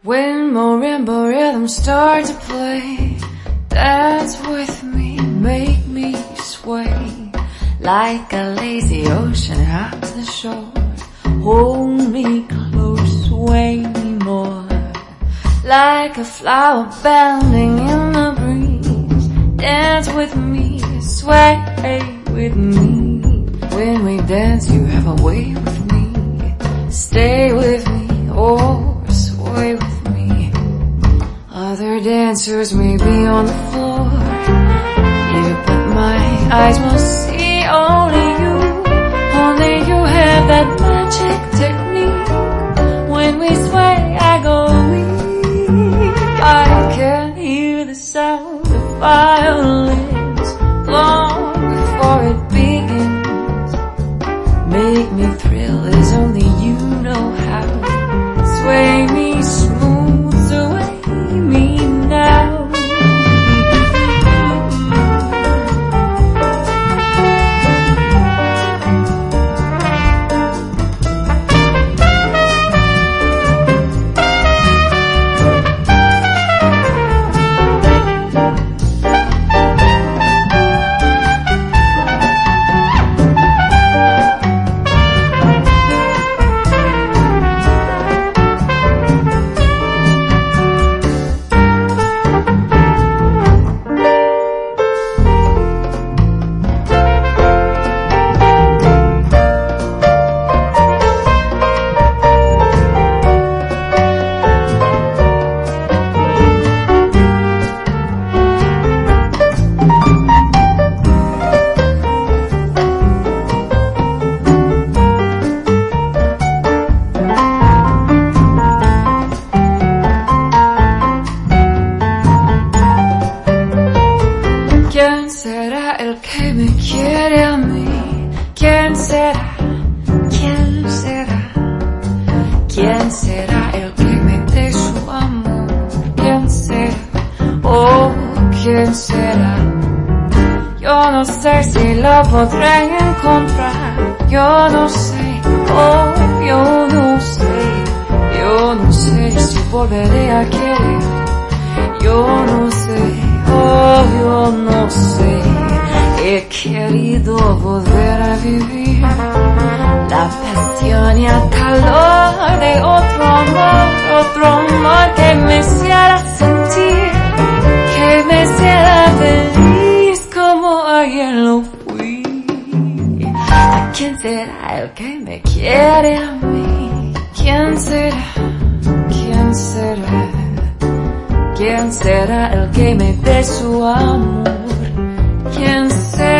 When marimba rhythms start to play, dance with me, make me sway. Like a lazy ocean out to the shore, hold me close, sway me more. Like a flower bending in the breeze, dance with me, sway with me. When we dance you have a way with me, stay with me or sway with me. Other dancers may be on the floor, yeah, but my eyes must see only you have that magic technique. When we sway I go weak, I can hear the sound of violins long before it begins. Make me thrill as only you know how, sway me smooth, sway me now. ¿Quién será el que me quiere a mí? ¿Quién será? ¿Quién será? ¿Quién será el que me dé su amor? ¿Quién será? Oh, ¿quién será? Yo no sé si lo podré encontrar. Yo no sé, oh, yo no sé. Yo no sé si volveré a querer. Yo no sé, oh, yo no sé. He querido volver a vivir la pasión y el calor de otro amor que me hiciera sentir, que me hiciera feliz como ayer lo fui. ¿Quién será el que me quiere a mí? ¿Quién será? ¿Quién será? ¿Quién será el que me dé su amor? ¿Quién será?